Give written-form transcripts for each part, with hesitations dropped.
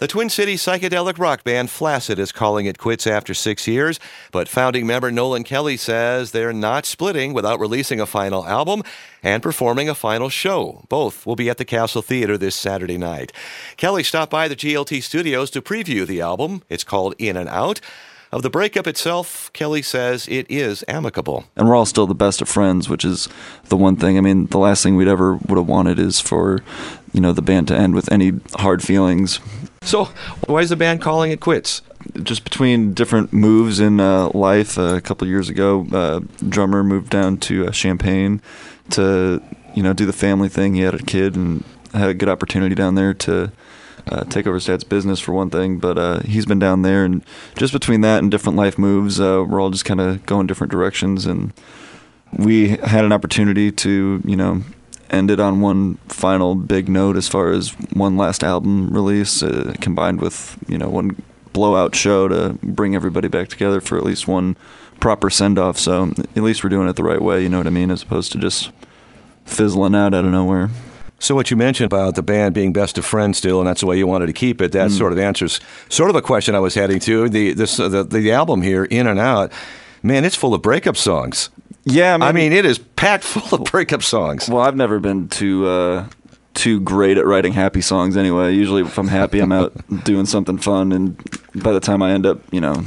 The Twin Cities psychedelic rock band Flaccid is calling it quits after 6 years, but founding member Nolan Kelly says they're not splitting without releasing a final album and performing a final show. Both will be at the Castle Theater this Saturday night. Kelly stopped by the GLT studios to preview the album. It's called In and Out. Of the breakup itself, Kelly says it is amicable. And we're all still the best of friends, which is the one thing. I mean, the last thing would have wanted is for, the band to end with any hard feelings. So why is the band calling it quits? Just between different moves in life. A couple of years ago, drummer moved down to Champaign to, do the family thing. He had a kid and had a good opportunity down there to take over his dad's business for one thing, but he's been down there, and just between that and different life moves, we're all just kind of going different directions, and we had an opportunity to, end it on one final big note as far as one last album release, combined with, one blowout show to bring everybody back together for at least one proper send-off, so at least we're doing it the right way, you know what I mean, as opposed to just fizzling out of nowhere. So what you mentioned about the band being best of friends still, and that's the way you wanted to keep it, that sort of answers sort of a question I was heading to. The album here, In and Out, man, it's full of breakup songs. Yeah, I mean, it is packed full of breakup songs. Well, I've never been too great at writing happy songs anyway. Usually if I'm happy, I'm out doing something fun, and by the time I end up,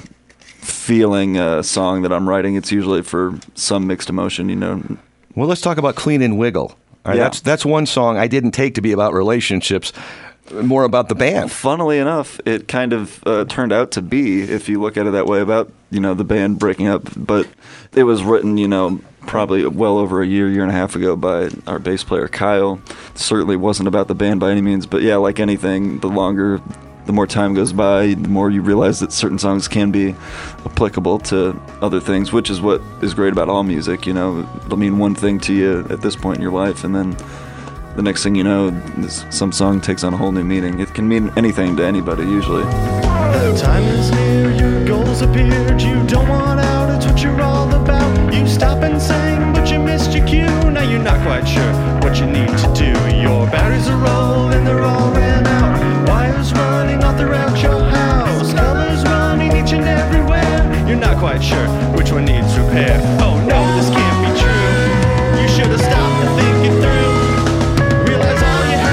feeling a song that I'm writing, it's usually for some mixed emotion, Well, let's talk about Clean and Wiggle. All right, yeah. That's one song I didn't take to be about relationships, more about the band. Funnily enough, it kind of turned out to be, if you look at it that way, about, the band breaking up. But it was written, probably well over a year and a half ago by our bass player, Kyle. Certainly wasn't about the band by any means. But yeah, like anything, the more time goes by, the more you realize that certain songs can be applicable to other things, which is what is great about all music. It'll mean one thing to you at this point in your life, and then the next thing you know, some song takes on a whole new meaning. It can mean anything to anybody, usually. The time is near, your goals appeared, you don't want out, it's what you're all about. You stop and sing, but you missed your cue, now you're not quite sure what you need to do. Your batteries are low and they're all ran out, wires running all throughout your house, colors running each and everywhere. You're not quite sure which one needs repair. Oh no, this can't be true. You should have stopped and think it through. Realize all you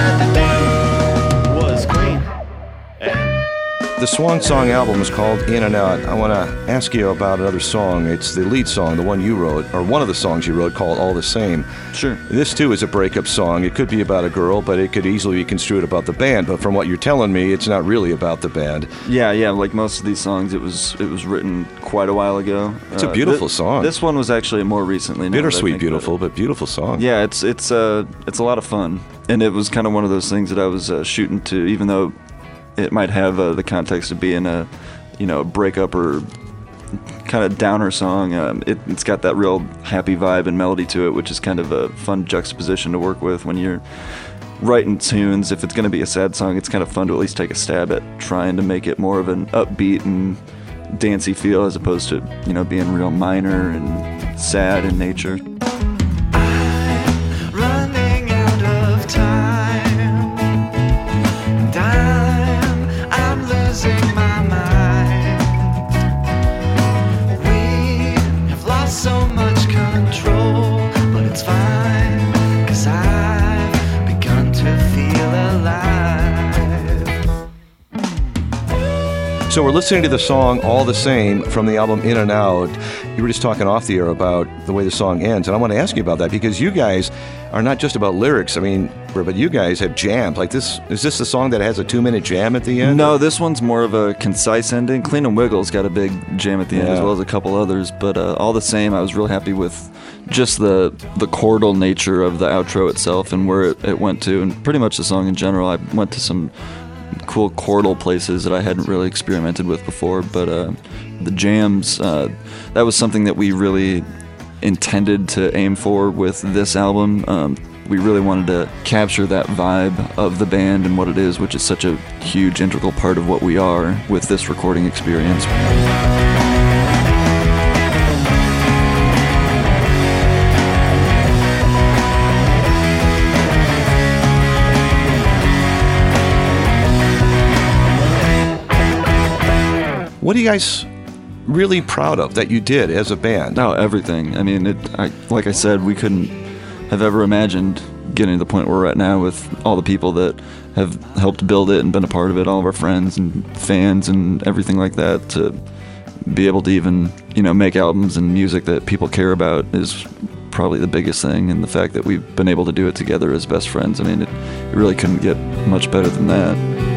had to do was clean and The Swan Song album is called In and Out. I want to ask you about another song. It's the lead song, the one you wrote, or one of the songs you wrote, called All the Same. Sure. This, too, is a breakup song. It could be about a girl, but it could easily be construed about the band. But from what you're telling me, it's not really about the band. Yeah, like most of these songs, it was written quite a while ago. It's a beautiful song. This one was actually more recently. Bittersweet beautiful, but beautiful song. Yeah, it's a lot of fun. And it was kind of one of those things that I was shooting to, even though it might have the context of being a breakup or kind of downer song. It's got that real happy vibe and melody to it, which is kind of a fun juxtaposition to work with when you're writing tunes. If it's going to be a sad song, it's kind of fun to at least take a stab at trying to make it more of an upbeat and dancey feel, as opposed to being real minor and sad in nature. So we're listening to the song All the Same from the album In and Out. You were just talking off the air about the way the song ends, and I want to ask you about that, because you guys are not just about lyrics. I mean, but you guys have jams. Like this, is this the song that has a 2-minute jam at the end? No, this one's more of a concise ending. Clean and Wiggle's got a big jam at the end, as well as a couple others, but All the Same, I was real happy with just the chordal nature of the outro itself and where it went to, and pretty much the song in general. I went to some cool chordal places that I hadn't really experimented with before, but the jams, that was something that we really intended to aim for with this album. We really wanted to capture that vibe of the band and what it is, which is such a huge integral part of what we are with this recording experience. What are you guys really proud of that you did as a band? No, everything. I mean, like I said, we couldn't have ever imagined getting to the point where we're at now with all the people that have helped build it and been a part of it, all of our friends and fans and everything like that. To be able to even, make albums and music that people care about is probably the biggest thing, and the fact that we've been able to do it together as best friends. I mean, it really couldn't get much better than that.